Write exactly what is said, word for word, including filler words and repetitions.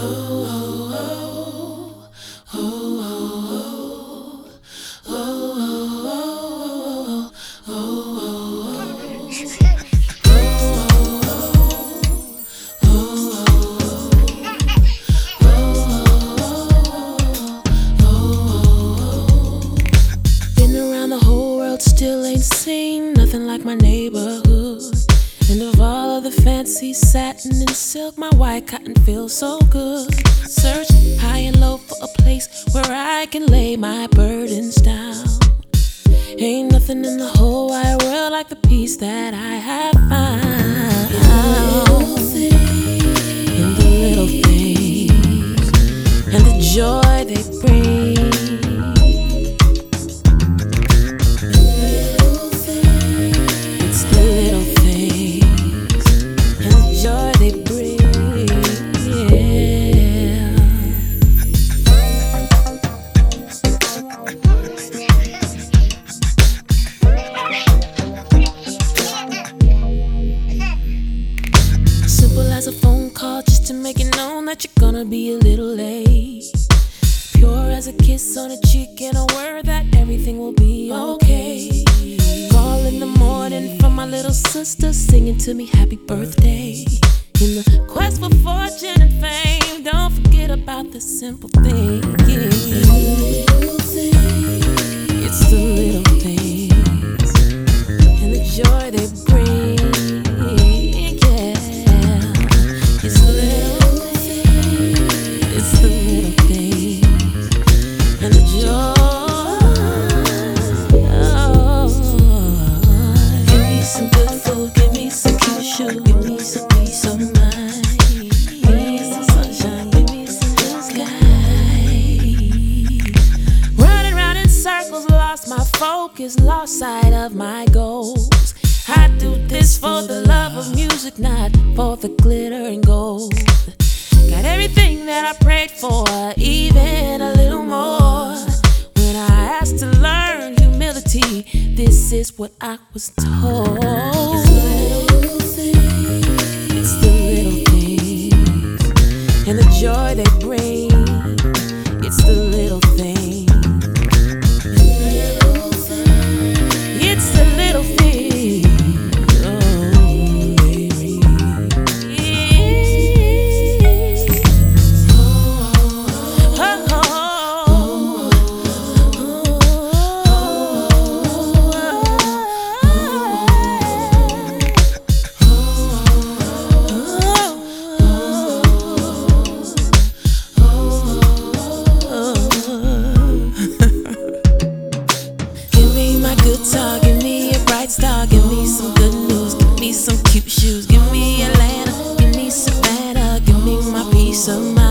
Still ain't seen nothing like my neighborhood. And of all of the fancy satin and silk, my white cotton feels so good. Search high and low for a place where I can lay my burdens down. Ain't nothing in the whole wide world like the peace that I have found. In the little things and the joy they bring. As a phone call just to make it known that you're gonna be a little late. Pure as a kiss on a cheek and a word that everything will be okay. Call in the morning from my little sister singing to me happy birthday. In the quest for fortune and fame, don't forget about the simple things. It's the little things and the joy they bring. Focus, lost sight of my goals. I do this for the love of music, not for the glitter and gold. Got everything that I prayed for, even a little more. When I asked to learn humility, this is what I was told. It's the little things and the joy they bring. It's the little things. It's the little thing. Oh, baby. Oh, oh, oh, give me my guitar, give me a bright star, give me some good news, give me some cute shoes, give me Atlanta, give me Savannah, give me my peace of mind.